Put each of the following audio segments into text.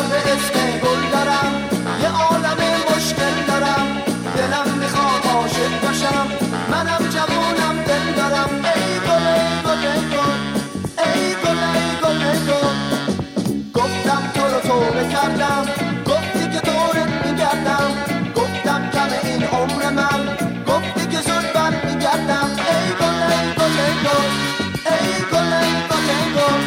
به اسم گل دارم، یه عالم مشکل دارم، دلم میخواد عاشق باشم، منم جوونم دل دارم. ای گل ای گل ای گل، ای گل ای گل ای گل. گفتم تو رو توبه کردم، گفتی که دورت میگردم، گفتم کم این عمر من، گفتی که زود بر میگردم. ای گل ای گل ای گل، ای گل ای گل ای گل.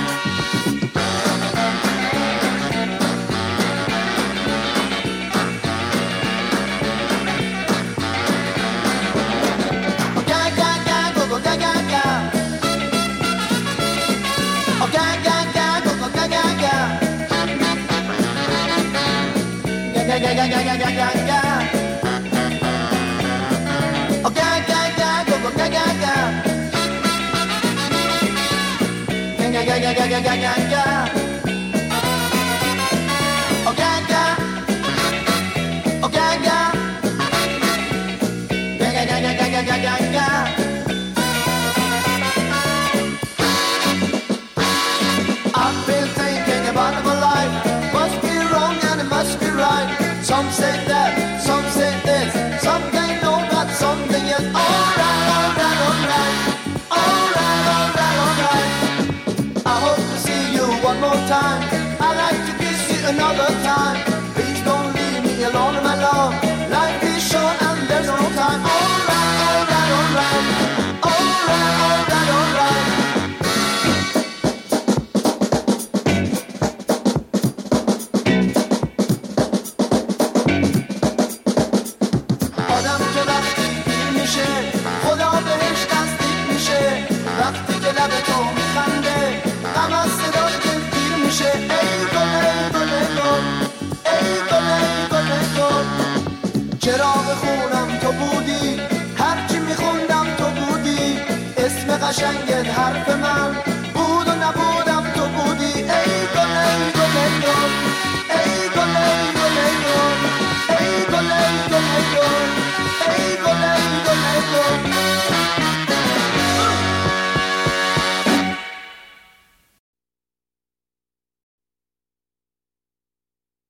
I've been thinking about my life. Must be wrong and it must be right. Some say that, some say this, some they know that something is alright, alright, alright, alright, alright, alright. I hope to see you one more time. I like to kiss you another time. Please don't leave me alone, my love. Life is short and there's no time. Alright, alright, alright, alright, alright, alright. آدم که وقتی پیر میشه خدا بهش نزدیک میشه، وقتی که لب تو میخنده غم از صدای دل گیر میشه. ای گل ای گل ای گل، ای گل ای گل ای گل. چراغ خونم تو بودی، هرچی میخوندم تو بودی، اسم قشنگت حرف من